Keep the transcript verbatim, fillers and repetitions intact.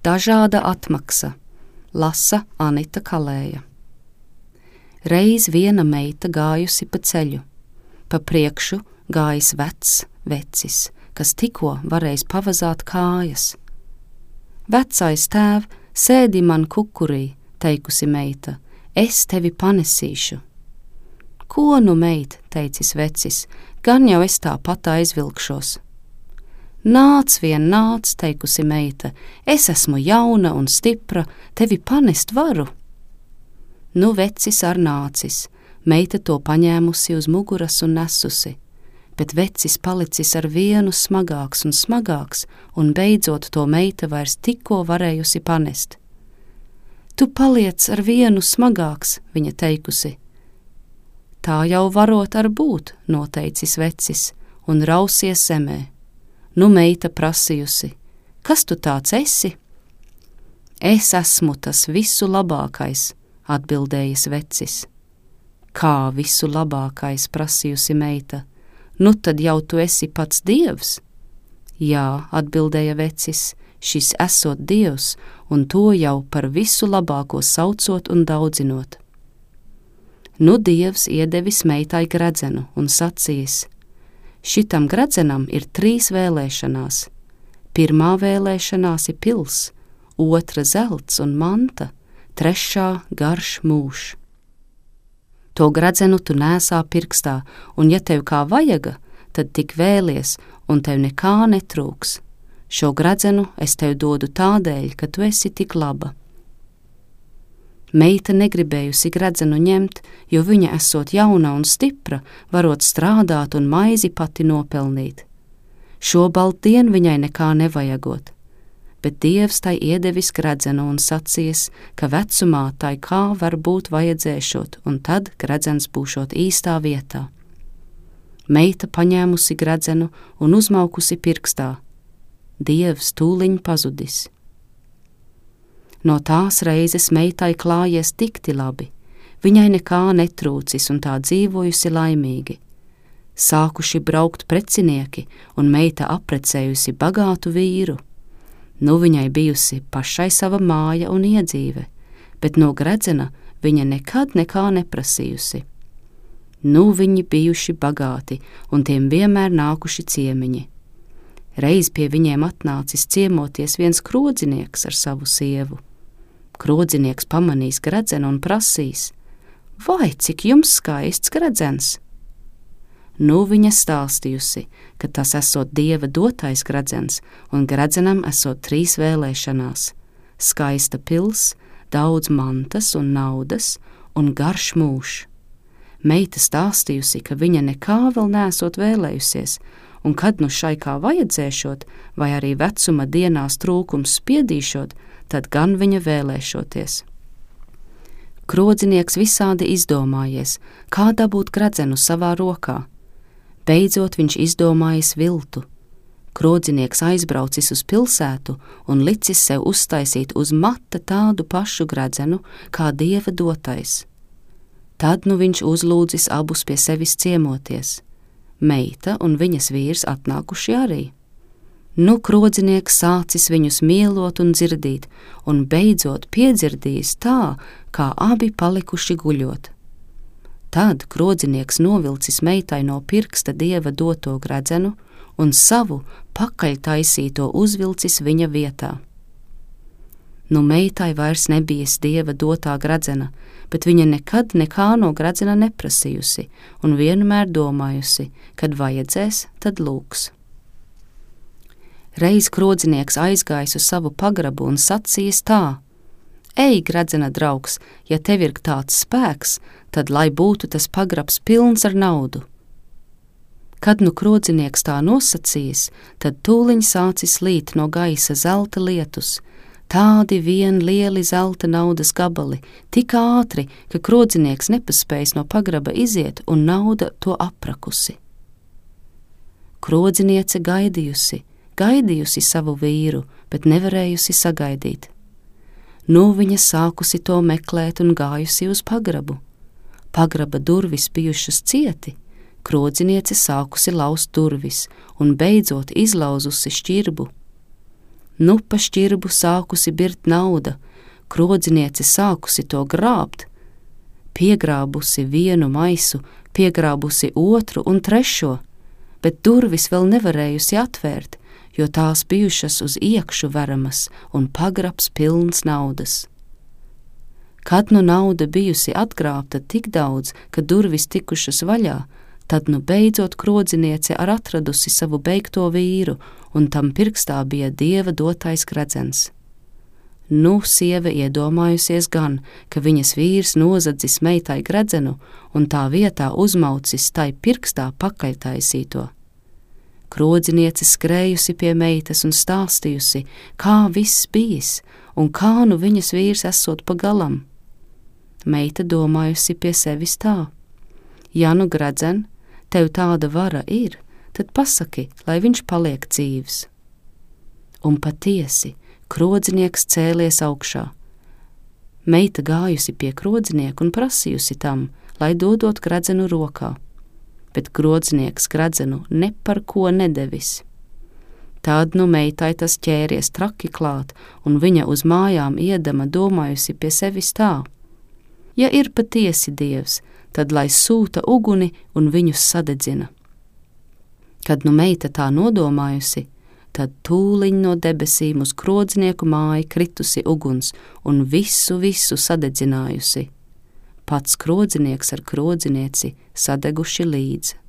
Dažāda atmaksa, lasa Anita Kalēja. Reiz viena meita gājusi pa ceļu, pa priekšu gājis vecs vecis, kas tikko varējis pavazāt kājas. Vecais tēv, sēdi man kukurī, teikusi meita, es tevi panesīšu. Ko nu, meit, teicis vecis, gan jau es tāpat aizvilkšos. Nāc vien, nāc, teikusi meita, es esmu jauna un stipra, tevi panest varu. Nu vecis ar nācis, meita to paņēmusi uz muguras un nesusi, bet vecis palicis ar vienu smagāks un smagāks, un beidzot to meita vairs tikko varējusi panest. Tu paliec ar vienu smagāks, viņa teikusi. Tā jau varot ar būt, noteicis vecis, un rausies zemē. Nu meita prasījusi, kas tu tāds esi? Es esmu tas visu labākais, atbildējis vecis. Kā visu labākais, prasījusi meita, nu tad jau tu esi pats dievs? Jā, atbildēja vecis, šis esot dievs, un to jau par visu labāko saucot un daudzinot. Nu dievs iedevis meitai gredzenu un sacījis, šitam gredzenam ir trīs vēlēšanās. Pirmā vēlēšanās ir pils, otra zelts un manta, trešā garš mūžs. To gredzenu tu nēsā pirkstā, un ja tev kā vajaga, tad tik vēlies, un tev nekā netrūks. Šo gredzenu es tev dodu tādēļ, ka tu esi tik laba. Meita negribējusi gredzenu ņemt, jo viņa esot jauna un stipra, varot strādāt un maizi pati nopelnīt. Šo baltdien viņai nekā nevajagot, bet dievs tai iedevis gredzenu un sacījis, ka vecumā tai kā var būt vajadzēšot, un tad gredzens būšot īstā vietā. Meita paņēmusi gredzenu un uzmaukusi pirkstā. Dievs tūliņ pazudis. No tās reizes meitai klājies tikti labi, viņai nekā netrūcis un tā dzīvojusi laimīgi. Sākuši braukt precinieki, un meita aprecējusi bagātu vīru. Nu viņai bijusi pašai sava māja un iedzīve, bet no gredzena viņa nekad nekā neprasījusi. Nu viņi bijuši bagāti, un tiem vienmēr nākuši ciemiņi. Reiz pie viņiem atnācis ciemoties viens krodzinieks ar savu sievu. Krodzinieks pamanīs gredzenu un prasīs, vai cik jums skaists gredzens? Nu viņa stāstījusi, ka tas esot dieva dotais gredzens, un gredzenam esot trīs vēlēšanās – skaista pils, daudz mantas un naudas un garš mūžs. Meita stāstījusi, ka viņa nekā vēl neesot vēlējusies, un kad nu šai kā vajadzēšot, vai arī vecuma dienās trūkums spiedīšot, tad gan viņa vēlēšoties. Krodzinieks visādi izdomājies, kā dabūt gredzenu savā rokā. Beidzot viņš izdomājis viltu. Krodzinieks aizbraucis uz pilsētu un licis sev uztaisīt uz mata tādu pašu gredzenu, kā dieva dotais. Tad nu viņš uzlūdzis abus pie sevis ciemoties. Meita un viņas vīrs atnākuši arī. Nu krodzinieks sācis viņus mielot un dzirdīt, un beidzot piedzirdījis tā, kā abi palikuši guļot. Tad krodzinieks novilcis meitai no pirksta dieva doto gredzenu un savu pakaļ taisīto uzvilcis viņa vietā. Nu meitai vairs nebijis dieva dotā gredzena, bet viņa nekad nekā no gredzena neprasījusi un vienmēr domājusi, kad vajadzēs, tad lūgs. Reiz krodzinieks aizgājis uz savu pagrabu un sacījis tā: Ej, gredzena draugs, ja tev ir tāds spēks, tad lai būtu tas pagrabs pilns ar naudu. Kad nu krodzinieks tā nosacījis, tad tūliņ sācis līt no gaisa zelta lietus, tādi vien lieli zelta naudas gabali, tik ātri, ka krodzinieks nepaspējis no pagraba iziet un nauda to aprakusi. Krodziniece gaidījusi, gaidījusi savu vīru, bet nevarējusi sagaidīt. Nu viņa sākusi to meklēt un gājusi uz pagrabu. Pagraba durvis bijušas cieti, krodziniece sākusi laust durvis un beidzot izlauzusi šķirbu. Nu pa šķirbu sākusi birt nauda, krodziniece sākusi to grābt, piegrābusi vienu maisu, piegrābusi otru un trešo, bet durvis vēl nevarējusi atvērt, jo tās bijušas uz iekšu veramas un pagrabs pilns naudas. Kad nu nauda bijusi atgrābta tik daudz, ka durvis tikušas vaļā, tad nu beidzot krodziniece ar atradusi savu beigto vīru, un tam pirkstā bija Dieva dotais gredzens. Nu sieva iedomājusies gan, ka viņas vīrs nozadzis meitai gredzenu un tā vietā uzmaucis tai pirkstā pakaļtaisīto. Krodziniece skrējusi pie meitas un stāstījusi, kā viss bijis un kā nu viņas vīrs esot pa galam. Meita domājusi pie sevis tā: ja nu gredzen, tev tāda vara ir, tad pasaki, lai viņš paliek dzīvs. Un patiesi, krodzinieks cēlies augšā. Meita gājusi pie krodzinieku un prasījusi tam, lai dodot gredzenu rokā, bet krodzinieks gredzenu ne par ko nedevis. Tad nu meitai tas ķēries traki klāt, un viņa uz mājām iedama domājusi pie sevis tā: ja ir patiesi Dievs, tad lai sūta uguni un viņus sadedzina. Kad nu meita tā nodomājusi, tad tūliņ no debesīm uz krodzinieku māju kritusi uguns un visu, visu sadedzinājusi. Pats krodzinieks ar krodzinieci sadeguši līdz.